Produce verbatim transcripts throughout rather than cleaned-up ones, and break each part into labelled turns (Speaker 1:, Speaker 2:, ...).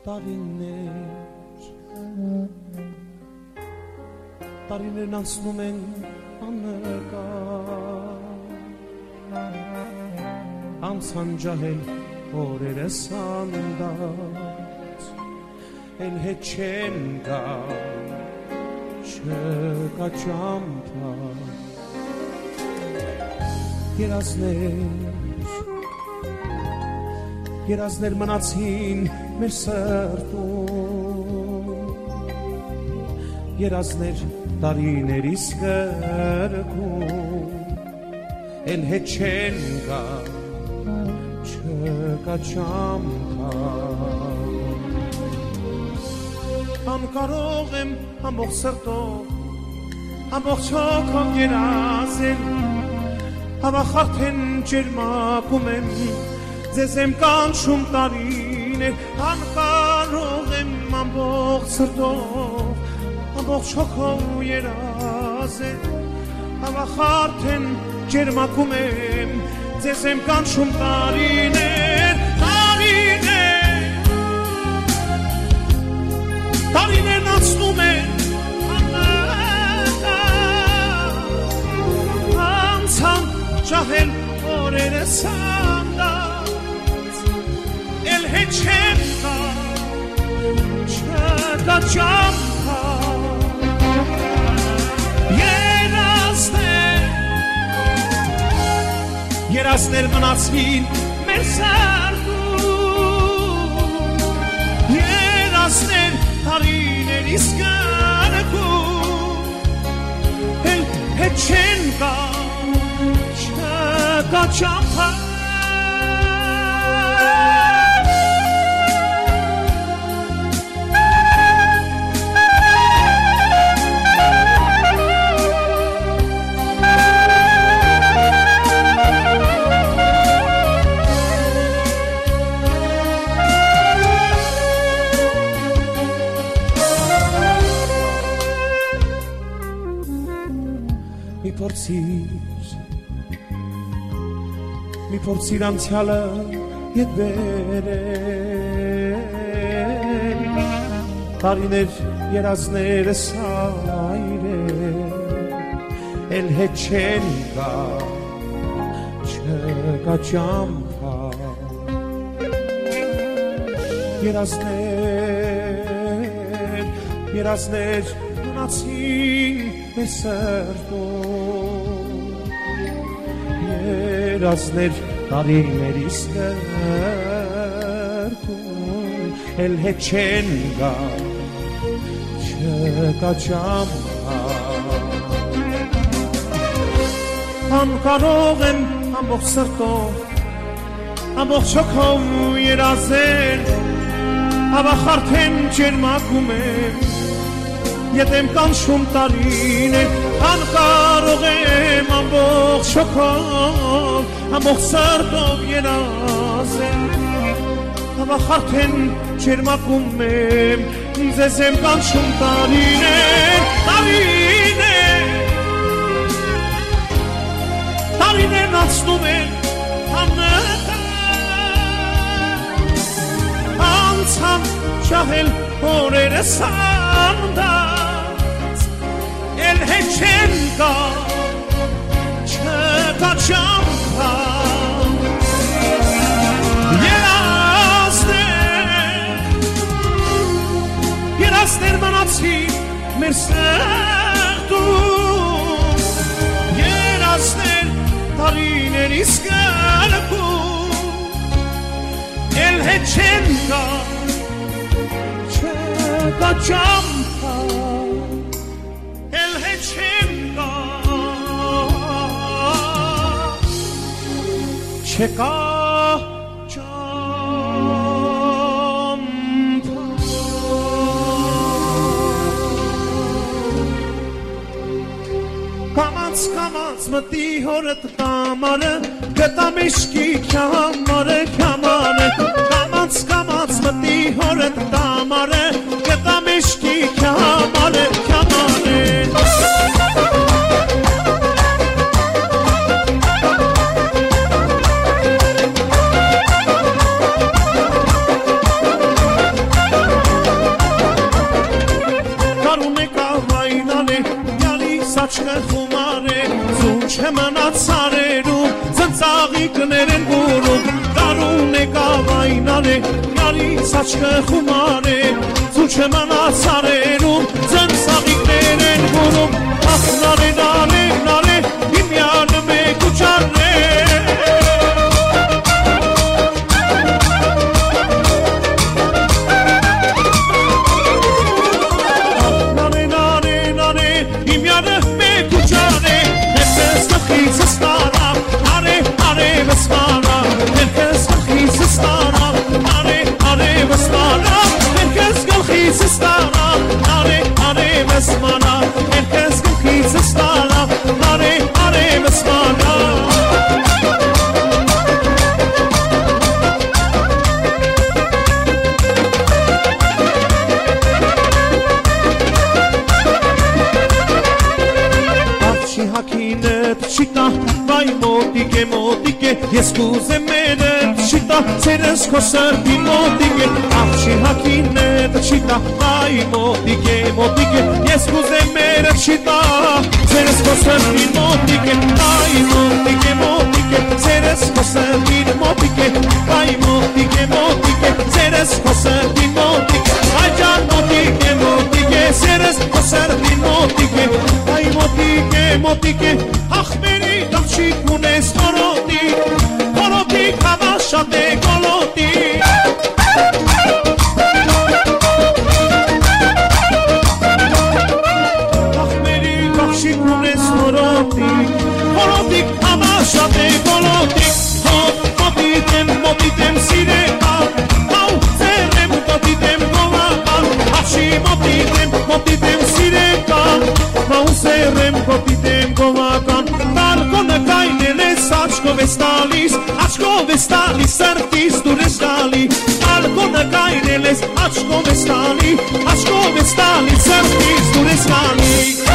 Speaker 1: տարիներ տարիներն անցնում են աննկար անցան ջահել օրերս անդած էլ հետ չեն գա չկա ճամփա երազներ երազներ մնացին մեր սրտում երազներ տարիներիս կրկում էլ հետ չեն գա չկա ճամփա անկարող եմ ամբողջ սրտով ամբողջ հոգով երազել հավախարթեն ջերմակում եմ ձեզ եմ կանչում տարիներ անկարող եմ ամբողջ սրտով ամբողջ հոգով երազել հավախարթեն ջերմակում եմ ձեզ եմ կանչում տարիներ տարիներ տարիներն անցնում են անցան ջահել օրերս անդած էլ հետ չեն գա չկա ճամփա երազներ երազներ մնացին մեր սրտում երազներ տարիներիս կրկում էլ հետ չեն գա չկա ճամփա մի փորձիր մի փորձիր անցյալը ետ բերել տարիներ երազներս այրել էլ հետ չեն գա չկա ճամփա երազներ երազներ մնացին մեր սրտում երազներ տարիներիս կրկում էլ հետ չեն գա չկա ճամփա անկարող եմ ամբողջ սրտով ամբողջ հոգով երազել հավախարթեն ջերմակում եմ ետ եմ կանչում տարիներ անկարող եմ ամբողջ հոգով ամբողջ սրտով երազել հավախարթեն ջերմակում եմ ձեզ եմ կանչում տարիներ տարիներ տարիներն անցնում են անցան ջահել օրերս անդած էլ հետ չեն գա չկա ճամփա երազներ երազներ մնացին մեր սրտում երազներ տարիներիս կրկում էլ հետ չեն գա չկա ճամփա էլ հետ չեն գա չկա ճամփա կամաց կամաց մտի հորդ կամարը գտամ իշկի կամարը կամարը կամաց կամաց մտի հորդ կամարը գտամ իշկի կամարը կամարը աչքը խումար է Զուն չմնաց սարերում Ձնծաղիկներ են բուրում Դարուն է կավայնար է Յարիս աչքը խումար է Զուն չմնաց սարերում Ձնծաղիկներ են բուրում Ախ նարե նարե նարե Իմ յանը մեկ ու ճարը Ես կուզեմ մերդ չիտա, ծերս քո սրտի մոտիկ է Աղջի հակինետ չիտա, այ մոտիկ է, մոտիկ է Ես կուզեմ մերդ չիտա, ծերս քո սրտի մոտիկ է Այ մոտիկ է, մոտիկ է, ծերս քո սրտի մոտիկ է Այ մոտիկ է, մոտիկ է, ծերս քո սրտի մոտիկ է Այ ջան մոտիկ է, մոտիկ է, ծերս քո սրտի մոտիկ է Այ մոտիկ է, մոտիկ է, ախմերի աղջիկ ունես խորոտի Շատ է գոլոտի Ախմերի կախշիկ ունես հորոտի Հորոտիկ համա շատ է գոլոտի Մոտիտեմ, մոտիտեմ սիրեկա Հաու ծերեմ, մոտիտեմ գովակա Ախշի մոտիտեմ, մոտիտեմ սիրեկա Հաու ծերեմ, մոտիտեմ գովական Տարկոնը կայնել ես աչկով ես տալիս Աչկով ես տալիս սրտիս դուր ես տալի Ալկոնը կայնել ես աչկով ես տալի Աչկով ես տալիս սրտիս դուր ես տալի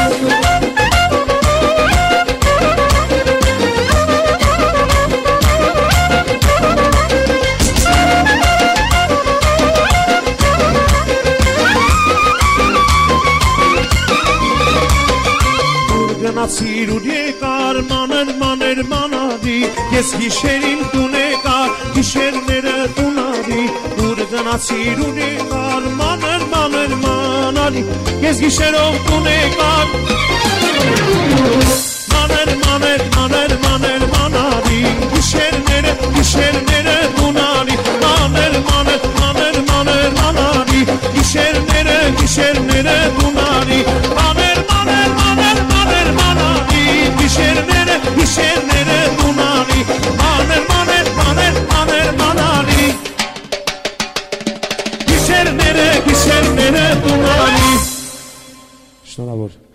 Speaker 1: Գնացիր ու եկար մանր մանր մանարի Ես գիշերին տուն եկար գիշերները տունարի Ուր գնացիր ու եկար մանր մանր մանարի Ես գիշերով տուն եկար Մանր մանր մանր մանր մանարի Գիշերները գիշերները տունարի Մանր մանր մանր մանր մանարի Գիշերները գիշերները տունարի Մանր մանր մանր մանր մանարի Գիշերները գիշերները տունարի Մանր մանր մանր մանր մանարի Գիշերները գիշերները տունարի Շնորհավոր